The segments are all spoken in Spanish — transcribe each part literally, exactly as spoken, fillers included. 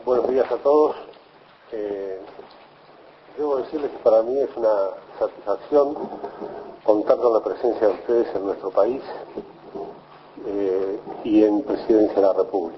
Buenos días a todos. Eh, debo decirles que para mí es una satisfacción contar con la presencia de ustedes en nuestro país eh, y en Presidencia de la República.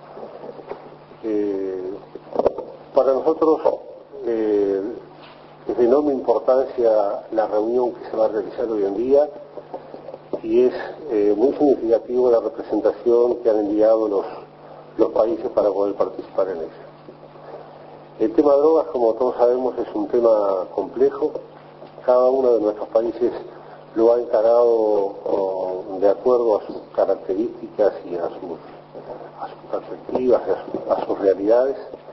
Eh, para nosotros eh, es de enorme importancia la reunión que se va a realizar hoy en día y es eh, muy significativo la representación que han enviado los, los países para poder participar en ella. El tema de drogas, como todos sabemos, es un tema complejo. Cada uno de nuestros países lo ha encarado oh, de acuerdo a sus características y a sus, a sus perspectivas, a, su, a sus realidades.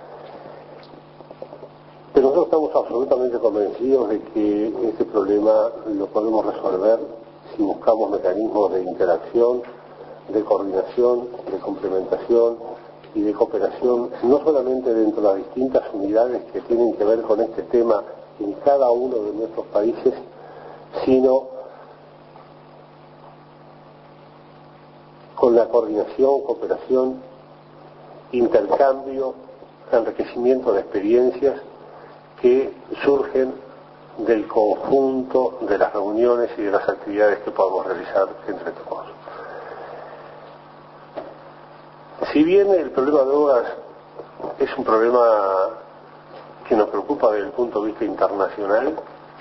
Pero nosotros estamos absolutamente convencidos de que este problema lo podemos resolver si buscamos mecanismos de interacción, de coordinación, de complementación y de cooperación, no solamente dentro de las distintas unidades que tienen que ver con este tema en cada uno de nuestros países, sino con la coordinación, cooperación, intercambio, enriquecimiento de experiencias que surgen del conjunto de las reuniones y de las actividades que podamos realizar entre todos. Si bien el problema de drogas es un problema que nos preocupa desde el punto de vista internacional,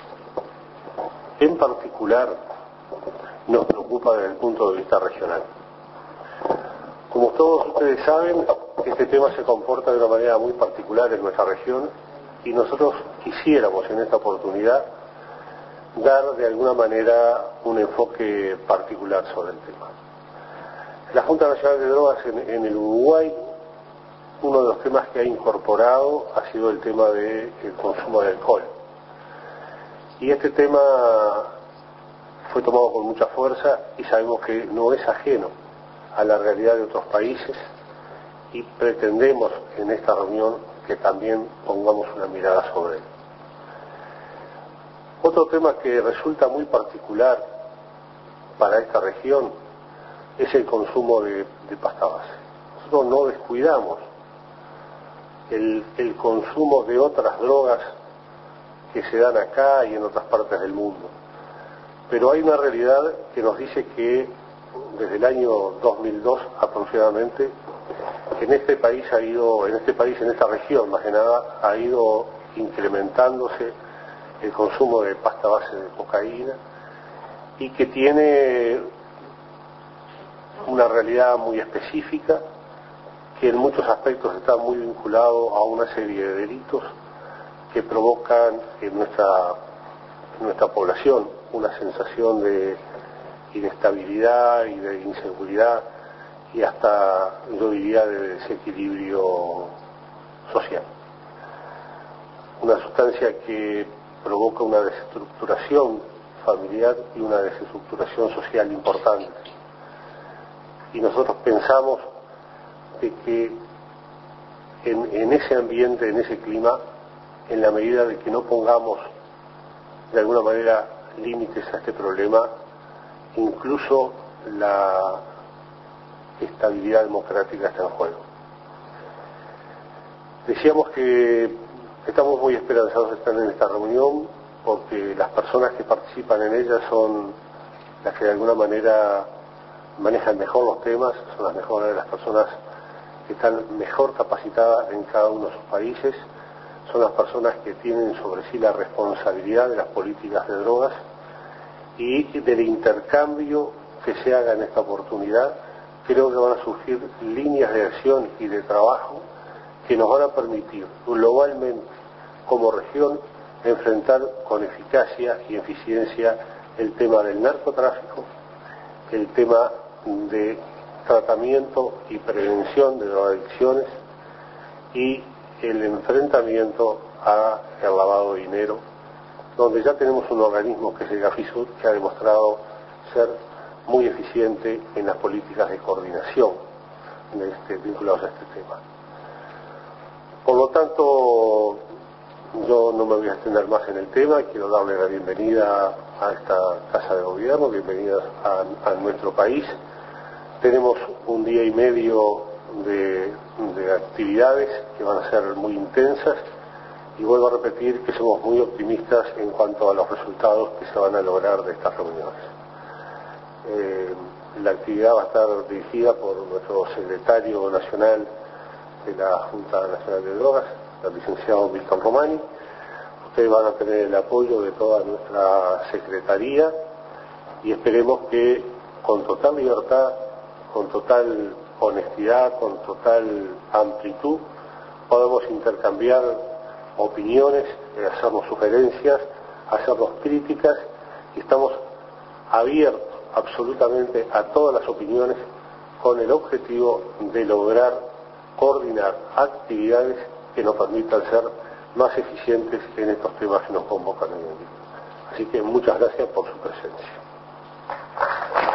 en particular nos preocupa desde el punto de vista regional. Como todos ustedes saben, este tema se comporta de una manera muy particular en nuestra región y nosotros quisiéramos en esta oportunidad dar de alguna manera un enfoque particular sobre el tema. La Junta Nacional de Drogas en, en el Uruguay, uno de los temas que ha incorporado ha sido el tema del consumo de alcohol. Y este tema fue tomado con mucha fuerza y sabemos que no es ajeno a la realidad de otros países y pretendemos en esta reunión que también pongamos una mirada sobre él. Otro tema que resulta muy particular para esta región es el consumo de, de pasta base. Nosotros no descuidamos el, el consumo de otras drogas que se dan acá y en otras partes del mundo. Pero hay una realidad que nos dice que desde el año dos mil dos aproximadamente, en este país ha ido, en este país, en esta región más que nada, ha ido incrementándose el consumo de pasta base de cocaína y que tiene una realidad muy específica que en muchos aspectos está muy vinculado a una serie de delitos que provocan en nuestra, en nuestra población una sensación de inestabilidad y de inseguridad y hasta, yo diría, de desequilibrio social. Una sustancia que provoca una desestructuración familiar y una desestructuración social importante. Y nosotros pensamos de que en, en ese ambiente, en ese clima, en la medida de que no pongamos de alguna manera límites a este problema, incluso la estabilidad democrática está en juego. Decíamos que estamos muy esperanzados de estar en esta reunión porque las personas que participan en ella son las que de alguna manera manejan mejor los temas, son las mejores de las personas que están mejor capacitadas en cada uno de sus países, son las personas que tienen sobre sí la responsabilidad de las políticas de drogas y del intercambio que se haga en esta oportunidad. Creo que van a surgir líneas de acción y de trabajo que nos van a permitir globalmente como región enfrentar con eficacia y eficiencia el tema del narcotráfico, el tema de tratamiento y prevención de drogadicciones y el enfrentamiento al lavado de dinero, donde ya tenemos un organismo que es el GAFISUR, que ha demostrado ser muy eficiente en las políticas de coordinación de este, vinculados a este tema. Por lo tanto, yo no me voy a extender más en el tema, quiero darle la bienvenida a esta Casa de Gobierno, bienvenidas a, a nuestro país. Tenemos un día y medio de, de actividades que van a ser muy intensas, y vuelvo a repetir que somos muy optimistas en cuanto a los resultados que se van a lograr de estas reuniones. Eh, la actividad va a estar dirigida por nuestro secretario nacional de la Junta Nacional de Drogas, el licenciado Milton Romani. Ustedes van a tener el apoyo de toda nuestra secretaría y esperemos que con total libertad, con total honestidad, con total amplitud, podamos intercambiar opiniones, hacernos sugerencias, hacernos críticas, y estamos abiertos absolutamente a todas las opiniones con el objetivo de lograr coordinar actividades que nos permitan ser más eficientes en estos temas que nos convocan hoy en día. Así que muchas gracias por su presencia.